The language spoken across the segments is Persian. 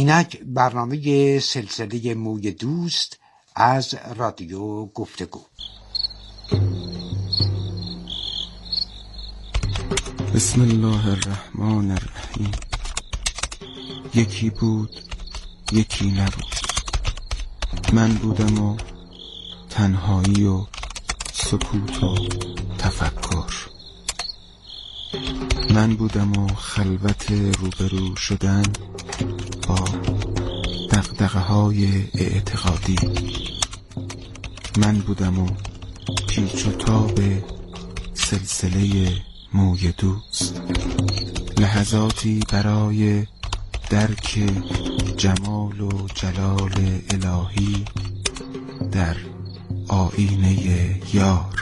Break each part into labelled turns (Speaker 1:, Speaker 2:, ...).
Speaker 1: اینک برنامه سلسله موی دوست از رادیو گفتگو.
Speaker 2: بسم الله الرحمن الرحیم. یکی بود یکی نبود، من بودم و تنهایی و سکوت و تفکر، من بودم و خلوت روبرو شدن با دغدغه‌های اعتقادی، من بودم و پیچ و تاب سلسله موی دوست، لحظاتی برای درک جمال و جلال الهی در آیینه یار.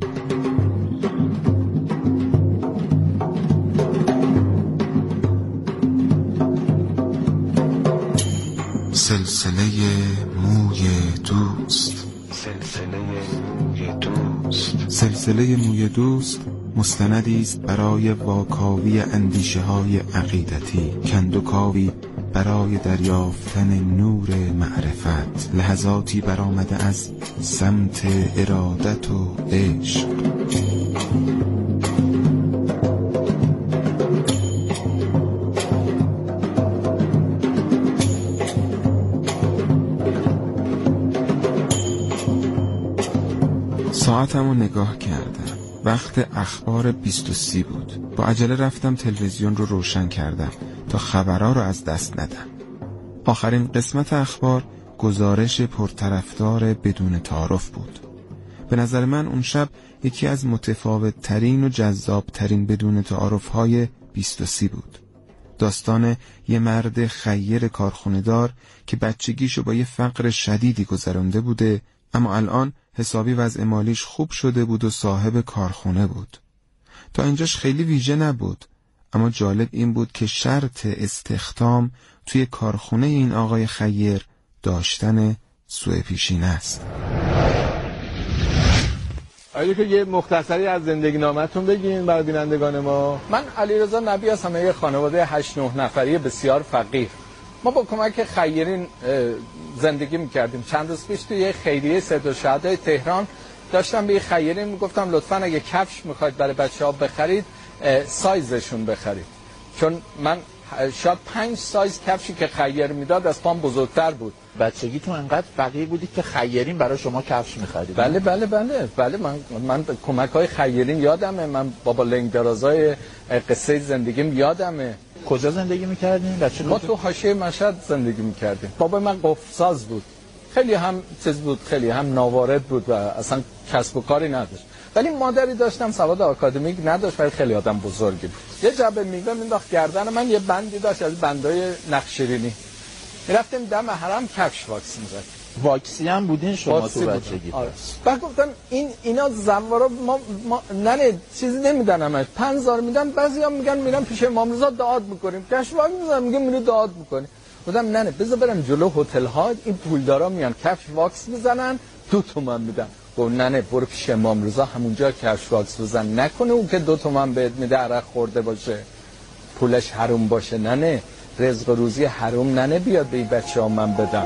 Speaker 2: سلسله موی دوست. سلسله موی دوست مستندی است برای واکاوی اندیشه های عقیدتی، کندوکاوی برای دریافتن نور معرفت، لحظاتی برآمده از سمت ارادت و عشق. ساعتمو نگاه کردم، وقت اخبار 20:30 بود. با عجله رفتم تلویزیون رو روشن کردم تا خبرها رو از دست ندم. آخرین قسمت اخبار گزارش پرطرفدار بدون تعارف بود. به نظر من اون شب یکی از متفاوت ترین و جذاب ترین بدون تعارف های 20:30 بود. داستان یه مرد خیر کارخونه‌دار که بچگیشو با یه فقر شدیدی گذرانده بوده، اما الان حسابی وضع مالیش خوب شده بود و صاحب کارخونه بود. تا اینجاش خیلی ویژه نبود، اما جالب این بود که شرط استخدام توی کارخونه این آقای خیر داشتن سوء پیشینه است.
Speaker 3: اگه که یه مختصری از زندگی نامتون بگین برای بینندگان ما. من علیرضا نبی هستم، یه خانواده 8-9 نفری بسیار فقیر. ما با کمک خیرین زندگی میکردیم. چند روز پیش توی یه خیریه سید الشهداء تهران داشتم به خیرین میگفتم لطفاً اگه کفش میخواید برای بچه‌ها بخرید سایزشون بخرید، چون من شاید 5 سایز کفشی که خیر میداد از پام بزرگتر بود.
Speaker 4: بچگیتون انقدر فقیر بودید که خیرین برای شما کفش می‌خرید؟
Speaker 3: بله من کمک‌های خیرین یادمه. من بابا لنگ درازای قصه زندگیم یادمه.
Speaker 4: کجا زندگی می‌کردین بچه؟
Speaker 3: ما تو حاشیه مشهد زندگی می‌کردیم. بابا من قفل‌ساز بود، خیلی هم چیز بود، خیلی هم ناوارد بود و اصلا کسب و کاری نداشت. ولی مادری داشتم سواد آکادمیک نداشت ولی خیلی آدم بزرگی بود. یه جعبه میوه مینداخت گردن من، یه بندی داشت از بندای نقشیرینی، میرفتیم دم حرم کفش واکس می‌زد.
Speaker 4: واکسی هم بودین شما تو بچگی؟
Speaker 3: آره. بعد گفتن اینا زوارا ما ننه چیزی نمیدن، همش 5000 میدن. بعضیا میگن میرم پیش امام رضا دعات میکنیم، کفش واکس می‌زنم، میگم میرو دعات میکنی. گفتم ننه بذار برم جلو هتل ها، این پولدارا میان کفش واکس میزنن 2 تومن میدن. گفت نه برو پیش امام رضا همونجا کفش واکس بزن، نکنه اون که 2 تومن بهت میده عرق خورده باشه پولش حروم باشه. نه رزق و روزی حروم ننه بیاد به این بچه‌ها من بدم.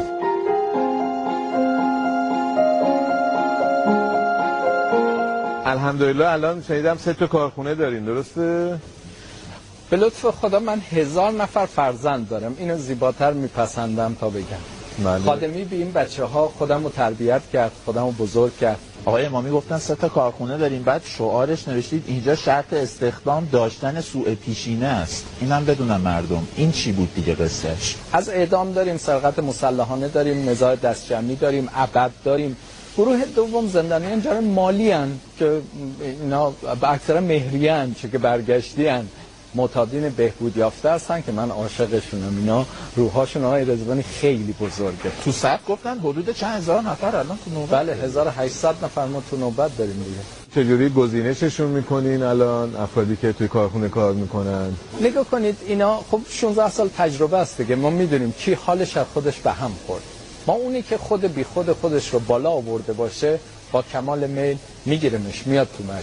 Speaker 5: الحمدلله الان شنیدم 3 تا کارخونه دارین، درسته؟
Speaker 3: به لطف خدا من 1000 نفر فرزند دارم، اینو زیباتر میپسندم تا بگم. خادمی به این بچه‌ها خودمو تربیت کرد، خودمو بزرگ کرد.
Speaker 4: آقای امامی گفتن 3 تا کارخونه دارین، بعد شعارش نوشتید اینجا شرط استخدام داشتن سوء پیشینه است. اینم بدونم مردم این چی بود دیگه قصهش؟
Speaker 3: از اعدام داریم، سرقت مسلحانه داریم، نزاع دستجمعی داریم، ابد داریم. گروه دوم زندانیان جای مالی هن که اینا اکثرا مهری هن، چه که برگشتی هن، معتادین بهبود یافته هستن که من عاشقشونم. اینا روحاشون آقای رضوانی خیلی بزرگه.
Speaker 4: تو صف گفتن حدود چند هزار نفر الان تو نوبت؟
Speaker 3: بله 1800 نفر ما تو نوبت داریم دیگه.
Speaker 5: چجوری گزینششون میکنین الان افرادی که توی کارخونه کار میکنن؟
Speaker 3: نگاه کنید اینا خب 16 سال تجربه است دیگه، ما میدونیم کی حالش از خودش به هم خورد. ما اونی که خود بی خود خودش رو بالا آورده باشه با کمال میل میگیرمش میاد تو مجموعه.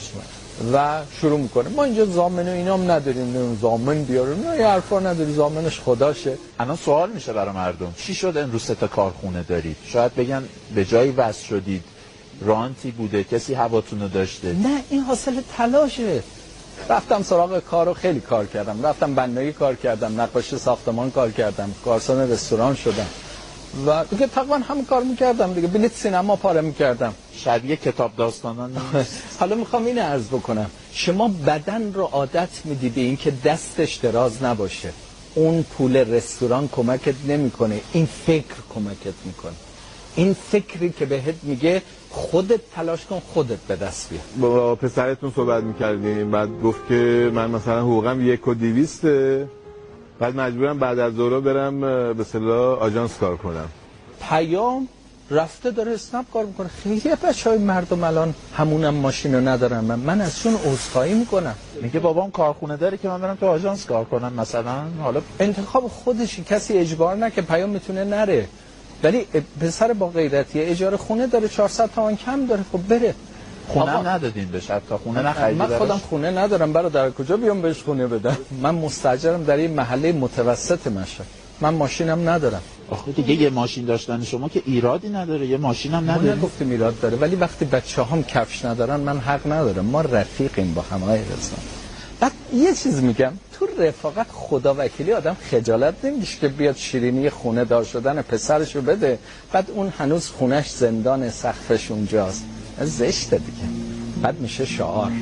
Speaker 3: و شروع میکنه. ما اینجا ضامن و اینام نداریم، ضامن بیاریم نه، یه حرفا نداری، ضامنش خداشه.
Speaker 4: الان سوال میشه برای مردم چی شد امروز 3 تا کارخونه دارید؟ شاید بگن به جایی وصل شدید، رانتی بوده، کسی هواتونو داشته.
Speaker 3: نه، این حاصل تلاشه. رفتم سراغ کار و خیلی کار کردم، رفتم بنایی کار کردم، نقاشی ساختمان کار کردم، کارسان رستوران شدم و دیگه تقریبا همین کار میکردم دیگه. بلیط سینما پاره میکردم.
Speaker 4: شبیه کتاب داستانان نیست.
Speaker 3: حالا میخوام اینو عرض بکنم، شما بدن رو عادت میدی به این که دستش دراز نباشه. اون پول رستوران کمکت نمیکنه، این فکر کمکت میکنه. این فکری که بهت میگه خودت تلاش کن، خودت به دست بیار.
Speaker 5: با پسرتون صحبت میکردیم، بعد گفت که من مثلا حقوقم 1,200، بعد مجبورم بعد از ظهر برم به اصطلاح آژانس کار کنم.
Speaker 3: پیام رفته داره اسنپ کار میکنه. خیلی بچهای مردم الان همونم ماشینو ندارن. من ازشون عذرخواهی میکنم.
Speaker 4: میگه بابام کارخونه داره که من برم تو آژانس کار کنم مثلا. حالا
Speaker 3: انتخاب خودشی، کسی اجبار نکنه. پیام میتونه نره، ولی پسر با غیرتی اجاره خونه داره، 400 تومان کم داره، خب بره.
Speaker 4: خونه ندادین بهش، حتی خونه نخریدی؟
Speaker 3: من خودم خونه ندارم، برادر کجا بیام بهش خونه بدم؟ من مستاجرم در این محله متوسط مشهد. من ماشینم ندارم.
Speaker 4: آخه دیگه یه ماشین داشتن شما که ایرادی نداره، یه ماشینم
Speaker 3: ما
Speaker 4: نداره.
Speaker 3: نگفتیم ایراد داره، ولی وقتی بچه‌هام کفش ندارن من حق ندارم. ما رفیقیم با هم، آقای رضا. بعد یه چیز میگم، تو رفاقت خدا وکیلی آدم خجالت نمیشه که بیاد شیرینی خونه دار شدن پسرشو بده، بعد اون هنوز خونش زندان، سقفش اونجاست. زشته دیگه. بعد میشه شعار.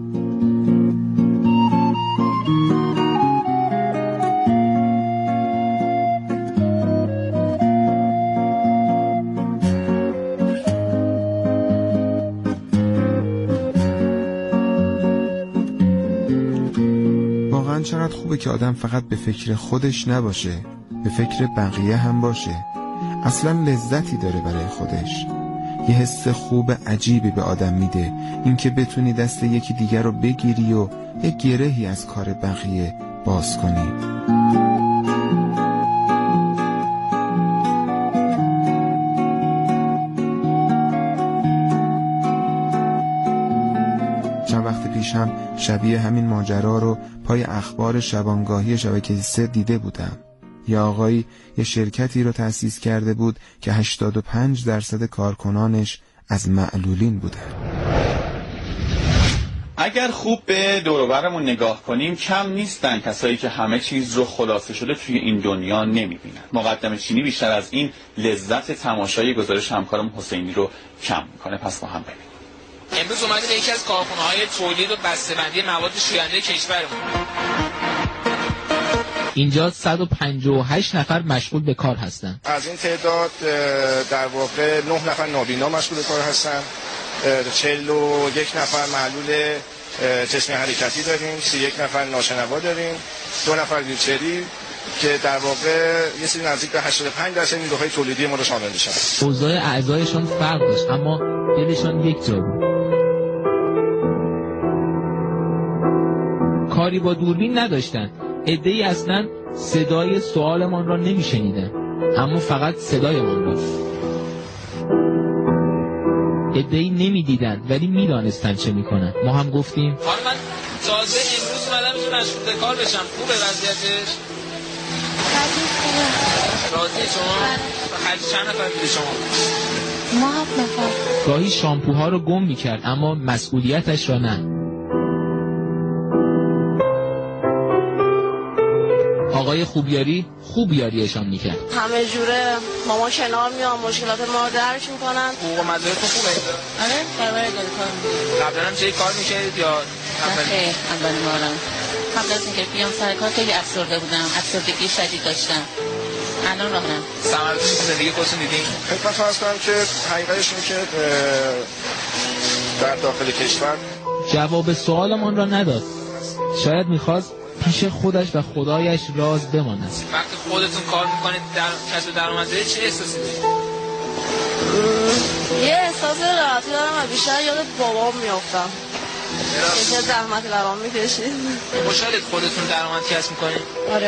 Speaker 2: چقدر خوبه که آدم فقط به فکر خودش نباشه، به فکر بقیه هم باشه. اصلا لذتی داره برای خودش. یه حس خوب عجیبی به آدم میده اینکه بتونی دست یکی دیگر رو بگیری و یک گرهی از کار بقیه باز کنی. چند وقت پیش هم شبیه همین ماجرا رو پای اخبار شبانگاهی شبکه 3 دیده بودم. یه آقایی یه شرکتی رو تأسیس کرده بود که 85% کارکنانش از معلولین بودن.
Speaker 6: اگر خوب به دور و برمون نگاه کنیم کم نیستن کسایی که همه چیز رو خلاصه شده توی این دنیا نمیبینن. مقدم چینی بیشتر از این لذت تماشای گزارش همکارم حسینی رو کم میکنه. پس با هم ببینیم.
Speaker 7: امروز اومدیم به یکی از کارخانه‌های تولید و بسته‌بندی مواد شوینده کشورمون. اینجا 158 نفر مشغول به کار هستن.
Speaker 8: از این تعداد در واقع 9 نفر نابینا مشغول به کار هستن، 41 نفر معلول جسمی حرکتی داریم، 31 نفر ناشنوا داریم، 2 نفر ویلچری که در واقع یه سری نزدیک به 85% نیروهای تولیدی ما رو شامل میشن.
Speaker 7: اوضاع اعضایشون فرق داشت اما دلشون یک جا بود. کاری با دوربین نداشتن. عده‌ای اصلا صدای سوالمان را نمیشنیدن، اما فقط صدایمان را. عده‌ای نمیدیدن ولی میدانستن چه میکنن. ما هم گفتیم حالا من تازه امروز اومدم مشغول به کار بشم. خوبه وضعیتش؟ راضی شما؟ چند نفر میده شما؟
Speaker 9: ما 7 نفر.
Speaker 7: گاهی شامپوها رو گم میکرد اما مسئولیتش را نه. آقای خوبیاریشان میکرد.
Speaker 9: همه جوره ماما کنار میام، مشکلات ما رو درک میکنن.
Speaker 7: حقوق مزایاتون خوبه؟
Speaker 9: آره برای داری کار میکنم.
Speaker 7: قبلا هم جایی کار میکردید یا؟
Speaker 9: خیلی اولین بارم. قبل از اینکه بیام سر کار خیلی افسرده بودم، افسردگی شدید داشتم. الان راحتم.
Speaker 7: ثمراتش زندگی خودتون دیدین؟
Speaker 8: خدمت عرض کنم که حقیقتش اینه که در داخل کشور
Speaker 7: جواب سوالمان را نداد. شاید میخواست پیش خودش و خدایش راز بماند. وقتی خودتون کار میکنید در کسب درآمدزایی چه احساسی دارید؟
Speaker 9: یه احساس راحتی دارم و بیشتر یاد بابام میافتم. چه زحمتی برام میکشید.
Speaker 7: خوشحالید خودتون درآمد کسب میکنید؟
Speaker 9: آره.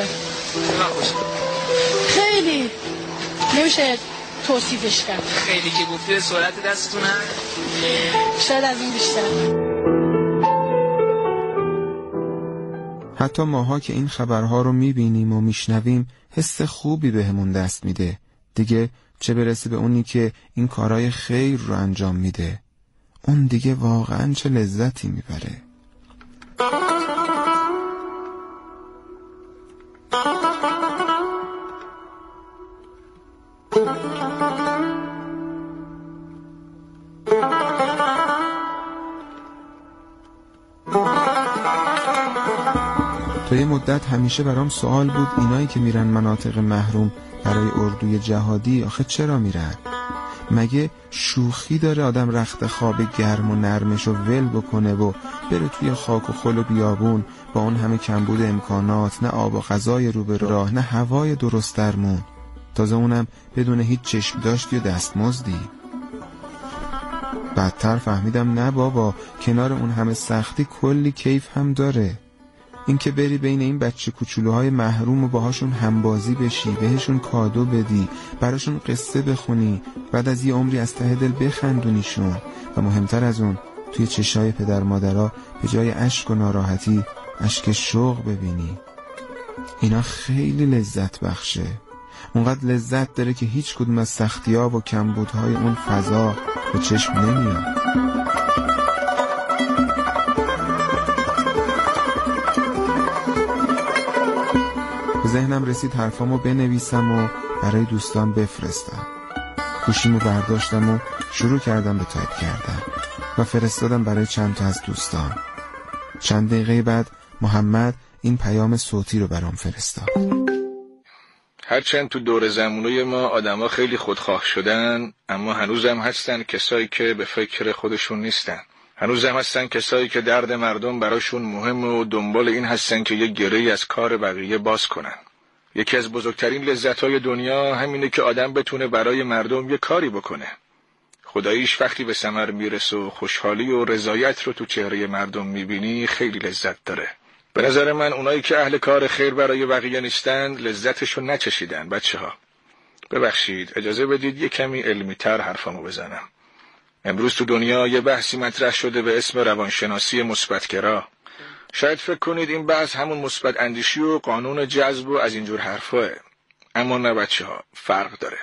Speaker 9: خیلی نمیشه توصیفش کرد.
Speaker 7: خیلی که گفتی سرعت دستتون هست؟
Speaker 9: شاید از این بیشتر.
Speaker 2: حتی ماها که این خبرها رو میبینیم و میشنویم حس خوبی بهمون دست میده. دیگه چه برسه به اونی که این کارهای خیر رو انجام میده. اون دیگه واقعا چه لذتی میبره. تا یه مدت همیشه برام سوال بود اینایی که میرن مناطق محروم برای اردوی جهادی آخه چرا میرن؟ مگه شوخی داره آدم رخت خواب گرم و نرمش رو ول بکنه و بره توی خاک و خل و بیابون با اون همه کمبود امکانات، نه آب و غذای رو به راه، نه هوای درست درمون، تازه اونم بدون هیچ چشم داشتی و دستمزدی؟ بعدتر فهمیدم نه بابا، کنار اون همه سختی کلی کیف هم داره. این که بری بین این بچه کوچولوهای محروم و باهاشون همبازی بشی، بهشون کادو بدی، براشون قصه بخونی، بعد از یه عمری از ته دل بخندونیشون، و مهمتر از اون توی چشای پدر مادرها به جای اشک و ناراحتی اشک شوق ببینی. اینا خیلی لذت بخشه. اونقدر لذت داره که هیچ کدوم از سختی‌ها و کمبودهای اون فضا به چشم نمیاد. به ذهنم رسید حرفامو بنویسم و برای دوستان بفرستم. گوشیمو برداشتم و شروع کردم به تایپ کردن و فرستادم برای چند تا از دوستان. چند دقیقه بعد محمد این پیام صوتی رو برام فرستاد.
Speaker 10: هرچند تو دور زمانوی ما آدما خیلی خودخواه شدن، اما هنوزم هستن کسایی که به فکر خودشون نیستن. هنوزم هستن کسایی که درد مردم براشون مهمه و دنبال این هستن که یه گره‌ای از کار بقیه باز کنن. یکی از بزرگترین لذت‌های دنیا همینه که آدم بتونه برای مردم یه کاری بکنه. خداییش وقتی به ثمر میرسه و خوشحالی و رضایت رو تو چهره مردم میبینی خیلی لذت داره. به نظر من اونایی که اهل کار خیر برای بقیه نیستن لذتشو نچشیدن. بچه‌ها ببخشید اجازه بدید یه کمی علمی‌تر حرفامو بزنم. امروز تو دنیا یه بحثی مطرح شده به اسم روانشناسی مثبت‌گرا. شاید فکر کنید این بحث همون مثبت اندیشی و قانون جذب و از اینجور حرفاه. اما نه بچه‌ها، فرق داره.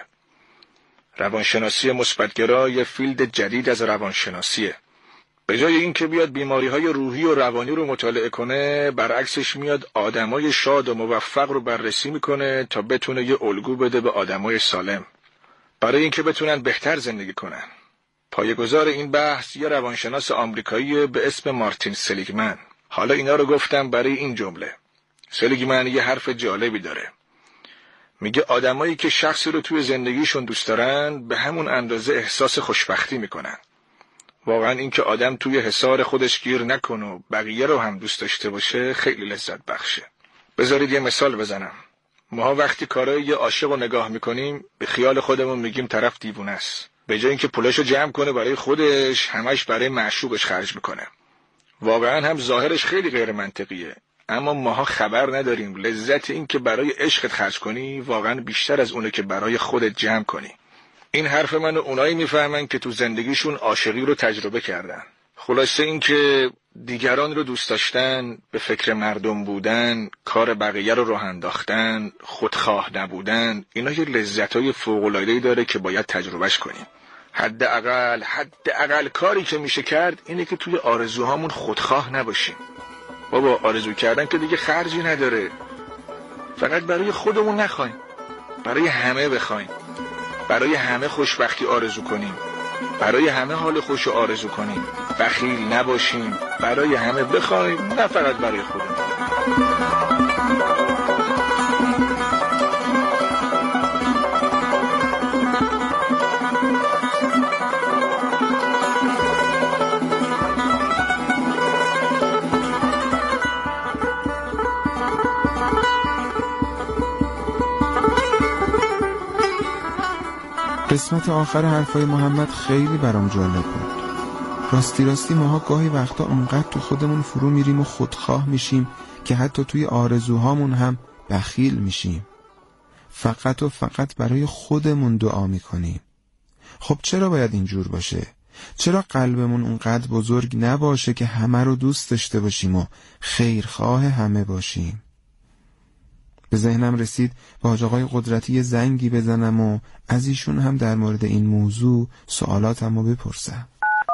Speaker 10: روانشناسی مثبت‌گرا یه فیلد جدید از روانشناسیه. به جای این که بیاد بیماری‌های روحی و روانی رو مطالعه کنه، برعکسش میاد آدمای شاد و موفق رو بررسی میکنه تا بتونه یه الگو بده به آدمای سالم، برای اینکه بتونن بهتر زندگی کنن. پایه‌گذار این بحث یه روانشناس آمریکایی به اسم مارتین سلیگمن. حالا اینا رو گفتم برای این جمله. سلیگمن یه حرف جالبی داره. میگه آدمایی که شخصی رو توی زندگیشون دوست دارن به همون اندازه احساس خوشبختی میکنن. واقعا این که آدم توی حصار خودش گیر نکنه و بقیه رو هم دوست داشته باشه خیلی لذت بخشه. بذارید یه مثال بزنم. ما وقتی کارای یه عاشق رو نگاه میکنیم به خیال خودمون میگیم طرف دیوونه است. به جای اینکه پولاشو جمع کنه برای خودش، همش برای معشوقش خرج میکنه. واقعا هم ظاهرش خیلی غیر منطقیه، اما ماها خبر نداریم لذت این که برای عشقت خرج کنی واقعا بیشتر از اونه که برای خودت جمع کنی. این حرف منو اونایی میفهمن که تو زندگیشون عاشقی رو تجربه کردن. خلاصه این که دیگران رو دوست داشتن، به فکر مردم بودن، کار بقیه رو راه انداختن، خودخواه نبودن، اینا یه لذتای فوق‌العاده‌ای داره که باید تجربهش کنیم. حداقل کاری که میشه کرد اینه که توی آرزوهامون خودخواه نباشیم. بابا آرزو کردن که دیگه خرجی نداره. فقط برای خودمون نخوایم، برای همه بخوایم، برای همه خوشبختی آرزو کنیم، برای همه حال خوش آرزو کنیم، بخیل نباشیم، برای همه بخوایم، نه فقط برای خودمون.
Speaker 2: قسمت آخر حرفای محمد خیلی برام جالب بود. راستی ماها گاهی وقتا اونقدر تو خودمون فرو میریم و خودخواه میشیم که حتی توی آرزوهامون هم بخیل میشیم. فقط برای خودمون دعا میکنیم. خب چرا باید اینجور باشه؟ چرا قلبمون اونقدر بزرگ نباشه که همه رو دوست داشته باشیم و خیرخواه همه باشیم؟ به ذهنم رسید با حاج آقای قدرتی زنگی بزنم و از ایشون هم در مورد این موضوع سوالاتمو بپرسم.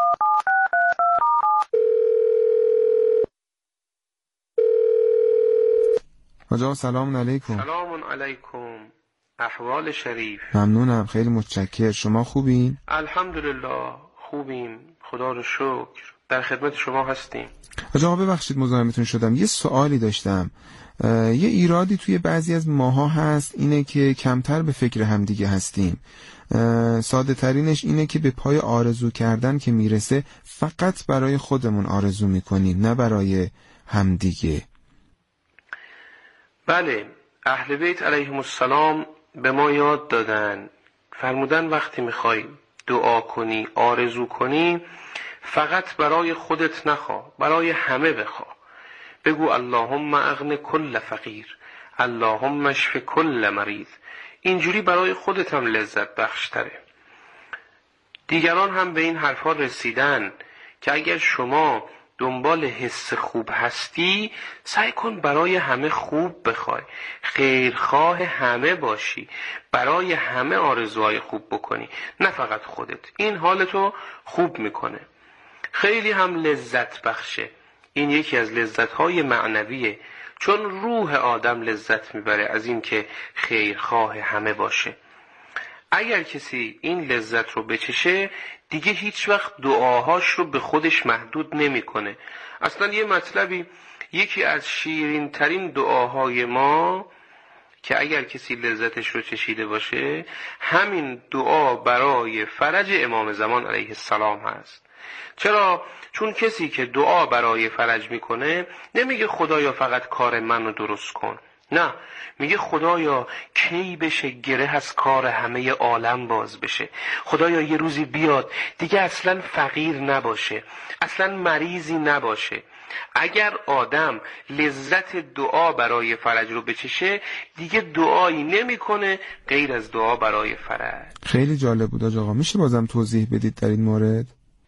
Speaker 2: حاج آقا سلام علیکم.
Speaker 11: سلام علیکم. احوال شریف؟
Speaker 2: ممنونم، خیلی متشکرم. شما خوبین؟
Speaker 11: الحمدلله خوبیم، خدا رو شکر، در خدمت شما هستیم.
Speaker 2: حاج آقا ببخشید مزاحمتون شدم، یه سوالی داشتم. یه ایرادی توی بعضی از ماها هست، اینه که کمتر به فکر همدیگه هستیم. ساده ترینش اینه که به پای آرزو کردن که میرسه فقط برای خودمون آرزو میکنیم، نه برای همدیگه.
Speaker 11: بله، اهل بیت علیهم السلام به ما یاد دادن، فرمودن وقتی میخوای دعا کنی، آرزو کنی، فقط برای خودت نخواه، برای همه بخواه. بگو اللهم اغن کل فقیر، اللهم اشف کل مریض. اینجوری برای خودت هم لذت بخشتره. دیگران هم به این حرفا رسیدن که اگر شما دنبال حس خوب هستی، سعی کن برای همه خوب بخوای، خیرخواه همه باشی، برای همه آرزوهای خوب بکنی، نه فقط خودت. این حالتو خوب میکنه، خیلی هم لذت بخشه. این یکی از لذت‌های معنویه، چون روح آدم لذت میبره از این که خیرخواه همه باشه. اگر کسی این لذت رو بچشه، دیگه هیچ وقت دعاهاش رو به خودش محدود نمیکنه. اصلا یه مطلبی، یکی از شیرین ترین دعاهای ما که اگر کسی لذتش رو چشیده باشه، همین دعا برای فرج امام زمان علیه السلام هست. چرا؟ چون کسی که دعا برای فرج میکنه نمیگه خدایا فقط کار منو درست کن، نه، میگه خدایا کی بشه گره از کار همه عالم باز بشه، خدایا یه روزی بیاد دیگه اصلا فقیر نباشه، اصلا مریضی نباشه. اگر آدم لذت دعا برای فرج رو بچشه، دیگه دعایی نمیکنه غیر از دعا برای فرج.
Speaker 2: خیلی جالب بود آقا، میشه بازم توضیح بدید در این مورد؟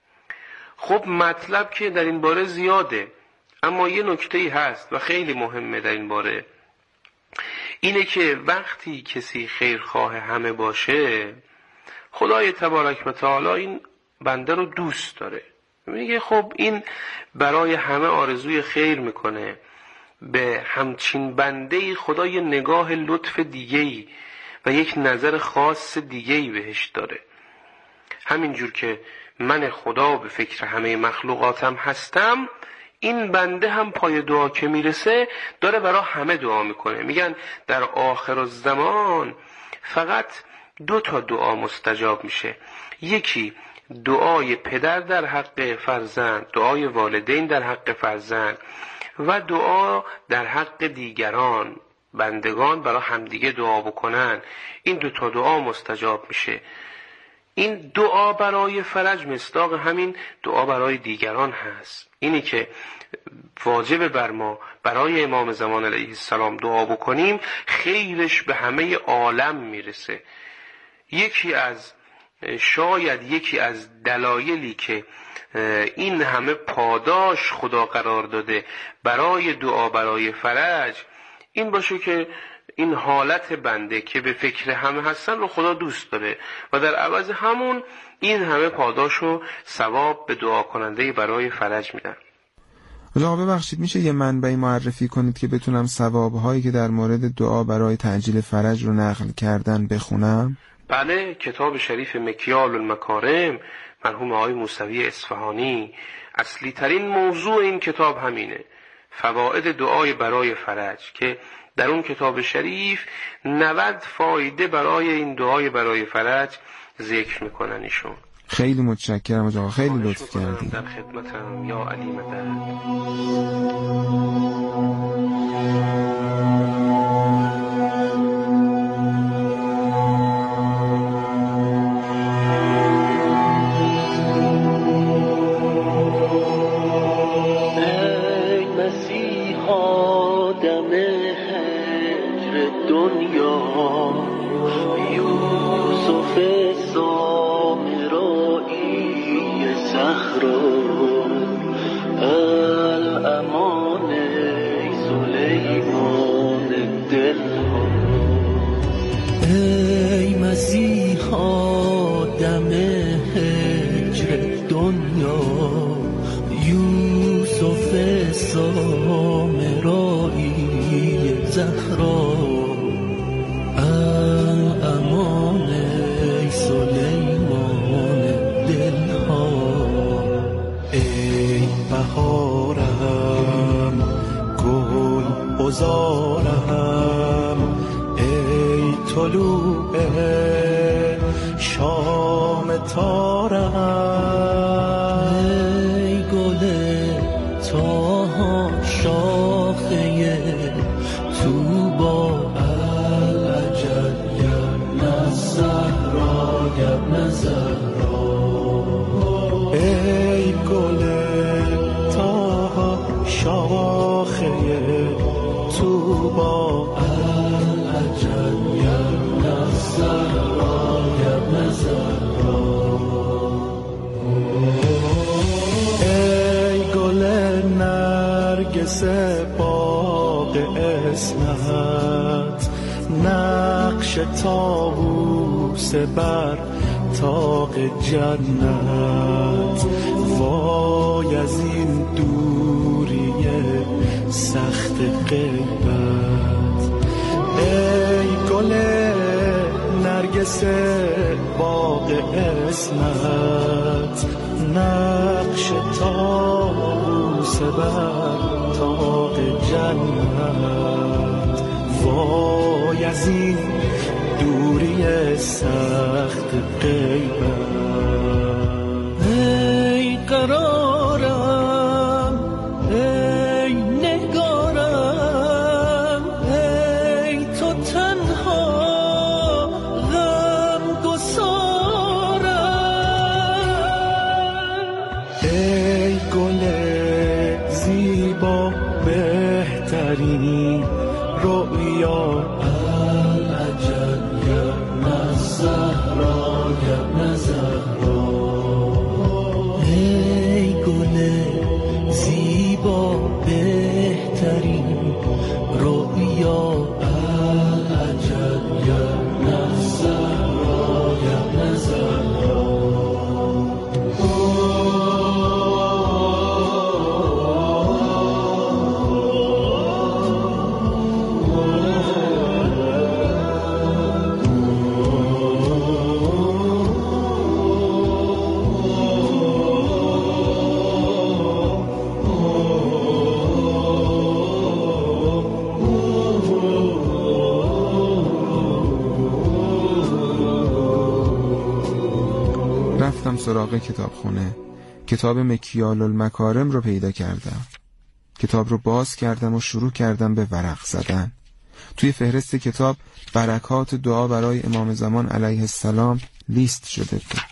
Speaker 11: خب مطلب که در این باره زیاده، اما یه نکته‌ای هست و خیلی مهمه در این باره، اینه که وقتی کسی خیرخواه همه باشه، خدای تبارک و تعالی این بنده رو دوست داره. میگه خب این برای همه آرزوی خیر میکنه، به همچین بنده‌ای خدا یه نگاه لطف دیگه‌ای و یک نظر خاص دیگه‌ای بهش داره. همینجور که من خدا به فکر همه مخلوقاتم هستم، این بنده هم پای دعا که میرسه داره برای همه دعا میکنه. میگن در آخر الزمان فقط 2 دعا مستجاب میشه، یکی دعای پدر در حق فرزند، دعای والدین در حق فرزند، و دعا در حق دیگران، بندگان برای همدیگه دعا بکنن. این 2 دعا مستجاب میشه. این دعا برای فرج مصداق همین دعا برای دیگران هست. اینی که واجب بر ما برای امام زمان علیه السلام دعا بکنیم، خیرش به همه عالم میرسه. شاید یکی از دلایلی که این همه پاداش خدا قرار داده برای دعا برای فرج این باشه که این حالت بنده که به فکر همه هستن رو خدا دوست داره و در عوض همون این همه پاداش و ثواب به دعا کننده برای فرج میدن.
Speaker 2: آقا ببخشید میشه یه منبعی معرفی کنید که بتونم ثوابهایی که در مورد دعا برای تعجیل فرج رو نقل کردن بخونم؟
Speaker 11: بله، کتاب شریف مکیال المکارم مرحوم آقای موسوی اصفهانی، اصلی ترین موضوع این کتاب همینه، فواید دعای برای فرج، که در اون کتاب شریف 90 فایده برای این دعای برای فرج ذکر میکنن ایشون.
Speaker 2: خیلی متشکرم آقا، خیلی لطف کردید.
Speaker 11: در خدمتم یا علی مدد.
Speaker 12: یوسف سامرایی ها دم هجر دنیا یوسف سامرایی زهرا امان سلیمان دلها ای بهارم گل بزارم ای طلوع شام تارم ای گل تاها شاخه توبا العجل یبن الزهرا یبن زهرا ای گل تاها شاخه توبا العجل یبن الزهرا یبن زهرا ای گل نرگس باغ اسمت نقش طاووس بر طاق جنت وای از این دوری سخت غیبت ای گل نرگس باغ اسمت نقش طاووس بر طاق جنت وای از این دوری سخت غیبت ای قرارم ای نگارم ای تو تنها غم گسارم ای گل زیبا بهترین رؤیا العجل یبن الزهرا یبن زهرا ای گل زیبا بهترین رؤیا العجل یبن الزهرا یبن زهرا
Speaker 2: رفتم سراغ کتابخونه. کتاب مکیال المکارم رو پیدا کردم. کتاب رو باز کردم و شروع کردم به ورق زدن. توی فهرست کتاب برکات دعا برای امام زمان علیه السلام لیست شده بود.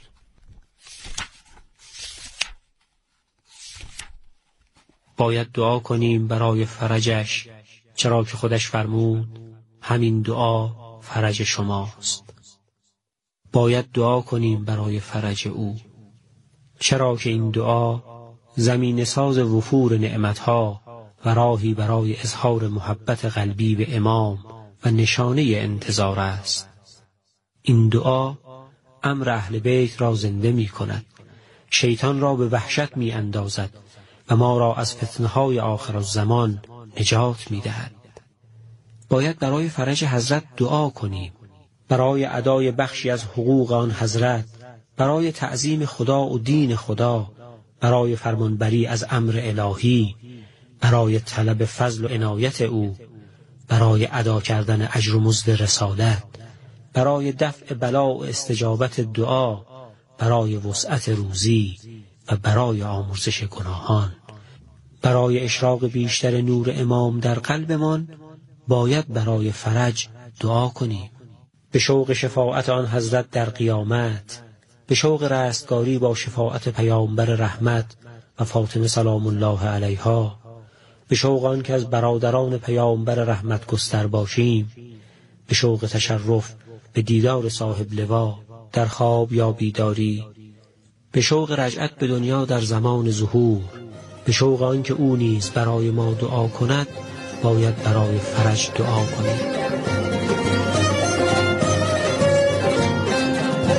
Speaker 13: باید دعا کنیم برای فرجش، چرا که خودش فرمود همین دعا فرج شماست. باید دعا کنیم برای فرج او، چرا که این دعا زمین ساز وفور نعمتها و راهی برای اظهار محبت قلبی به امام و نشانه انتظار است. این دعا امر اهل بیت را زنده می کند، شیطان را به وحشت می اندازد و ما را از فتنه‌های آخر الزمان نجات می دهد. باید برای فرج حضرت دعا کنیم، برای ادای بخشی از حقوق آن حضرت، برای تعظیم خدا و دین خدا، برای فرمانبری از امر الهی، برای طلب فضل و عنایت او، برای ادا کردن اجر و مزد رسالت، برای دفع بلا و استجابت دعا، برای وسعت روزی و برای آمرزش گناهان، برای اشراق بیشتر نور امام در قلبمان باید برای فرج دعا کنیم. به شوق شفاعت آن حضرت در قیامت، به شوق رستگاری با شفاعت پیامبر رحمت و فاطمه سلام الله علیها، به شوق آن که از برادران پیامبر رحمت گستر باشیم، به شوق تشرف به دیدار صاحب لوا در خواب یا بیداری، به شوق رجعت به دنیا در زمان ظهور، به شوق آن که او نیز برای ما دعا کند، باید برای فرج دعا کنیم.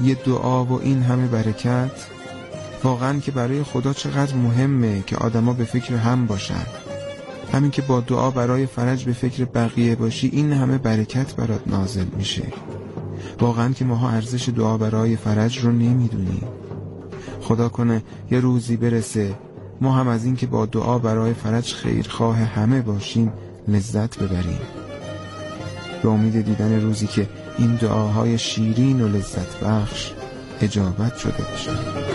Speaker 2: یه دعا و این همه برکت؟ واقعا که برای خدا چقدر مهمه که آدما به فکر هم باشن. همین که با دعا برای فرج به فکر بقیه باشی، این همه برکت برات نازل میشه. واقعا که ماها ارزش دعا برای فرج رو نمیدونیم. خدا کنه یه روزی برسه ما هم از این که با دعا برای فرج خیرخواه همه باشیم لذت ببریم. به امید دیدن روزی که این دعاهای شیرین و لذت بخش اجابت شده باشه.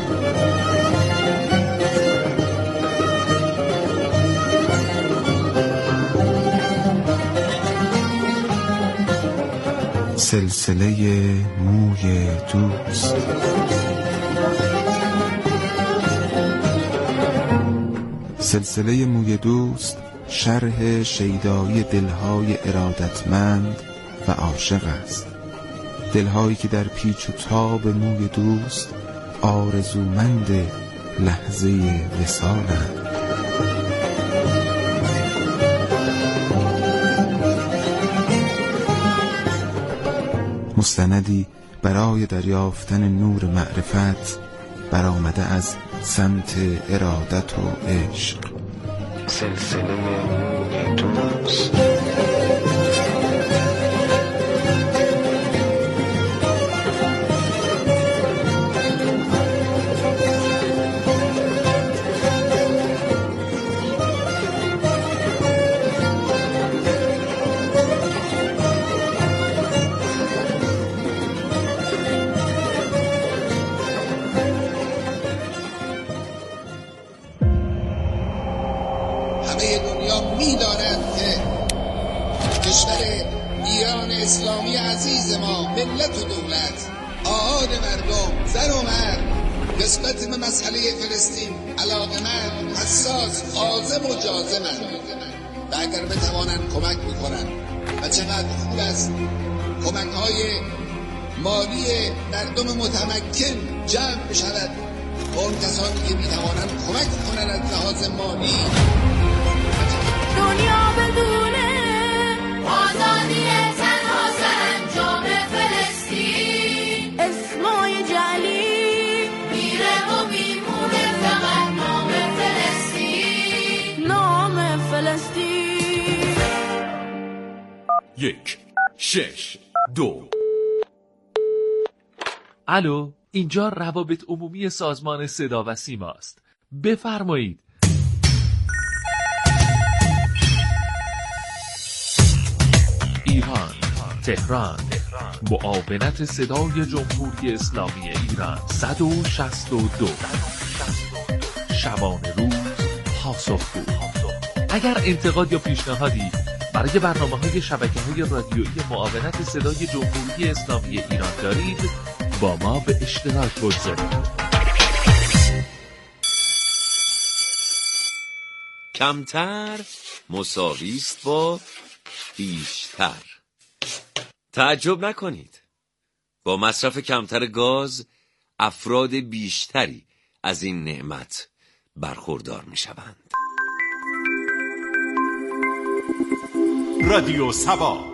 Speaker 2: سلسله موی دوست. سلسله موی دوست شرح شیدایی دلهای ارادتمند و عاشق است. دلهایی که در پیچ و تاب موی دوست آرزومند لحظه وصالند. مستندی برای دریافتن نور معرفت برآمده از سمت ارادت و عشق. سلسله موی دوست.
Speaker 14: همه دنیا می‌دانند که کشور ایران اسلامی عزیز ما، ملت و دولت، آحاد مردم، زن و مرد، نسبت به مسئله فلسطین علاقه‌مند، حساس، عازم و جازمند و اگر بتوانند کمک می‌کنند و چقدر خوب است کمک‌های مالی مردم متمکن جمع بشود و اون کسانی که می‌توانند کمک کنند از لحاظ مالی.
Speaker 12: دنیا بدونه آزادی تنها سرانجام فلسطین، اسمای جلی میره و میمونه فقط نام فلسطین، نام فلسطین.
Speaker 15: 1 6 2. الو، اینجا روابط عمومی سازمان صدا و سیما است. بفرمایید. ایران، تهران، معاونت صدای جمهوری اسلامی ایران 162. شبانه روز پاسخگو. اگر انتقاد یا پیشنهادی برای برنامه‌های شبکه‌های رادیویی معاونت صدای جمهوری اسلامی ایران دارید، با ما به اشتراک بگذارید.
Speaker 16: کمتر مساوی است با بیشتر. تعجب نکنید، با مصرف کمتر گاز افراد بیشتری از این نعمت برخوردار می شوند.
Speaker 17: رادیو سبا